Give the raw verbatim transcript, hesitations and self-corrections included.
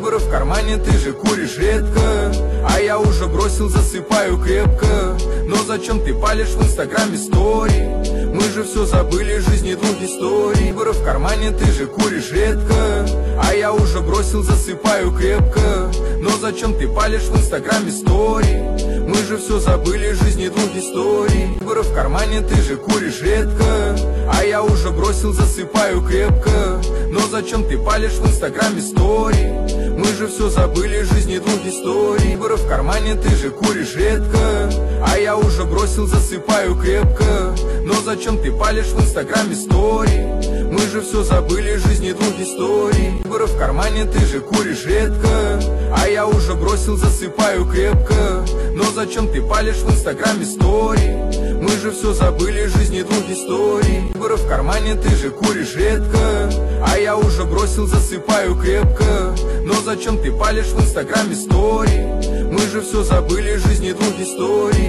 Выборы в кармане, ты же куришь редко, а я уже бросил, засыпаю крепко. Но зачем ты палишь в инстаграме стори? Мы же все забыли, жизни двух историй. Выборы в кармане, ты же куришь редко, а я уже бросил, засыпаю крепко. Но зачем ты палишь в инстаграме стори? Мы же все забыли, жизни двух историй. Выборы в кармане, ты же куришь редко, а я уже бросил, засыпаю крепко. Но зачем ты палишь в инстаграме стори? Мы же все забыли, жизни двух историй. Выборы в кармане, ты же куришь редко, а я уже бросил, засыпаю крепко. Но зачем ты палишь в инстаграме стори? Мы же все забыли, жизни двух историй. Выборы в кармане, ты же куришь редко, а я уже бросил, засыпаю крепко. Но зачем ты палишь в инстаграме стори? Мы же все забыли, жизни двух историй. Выборы в кармане, ты же куришь редко, а я уже бросил, засыпаю крепко. Но зачем ты палишь в инстаграме стори? Мы же все забыли, жизни двух историй.